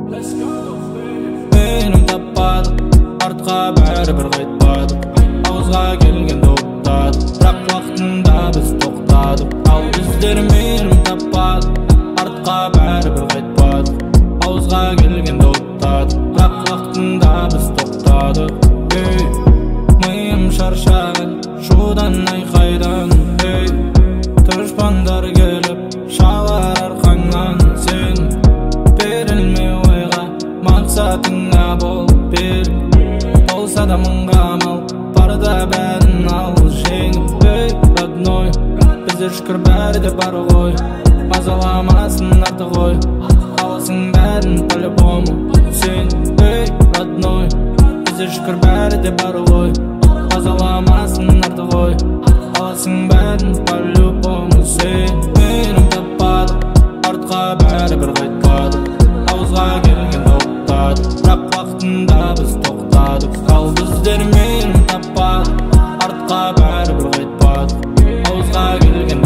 Мейрім таппадық, артқа бәрібір қайтпадық. Ауызға келген тоқтадық, бірақ уақытында біз тоқтадық. Ал біздер мейрім таппадық, артқа бәрібір қайтпадық. Ауызға келген тоқтадық, бірақ уақытында біз тоқтадық. Миым шаршаған, шудан айқайдан. Дұшпандар келіп шалар арқаңнан. Сен берілме ойға, мақсатыңа бол бер. Болса да мыңға амал, барда бәрін ал жеңіп. Родной, біздер шүкір бәрі де бар ғой. Мазаламасын арты ғой, аласың бәрін по-любому. Сен, родной, біздер шүкір бәрі де бар ғой. Мазаламасын арты ғой, аласың бәрін по-любому. Сен мейрім таппадық, артқа бәрібір қайтпадық. Ауызға келген тоқтадық, бірақ уақытында біз тоқтадық. Ал біздер мейрім таппадық, артқа бәрібір қайтпадық. Ауызға келген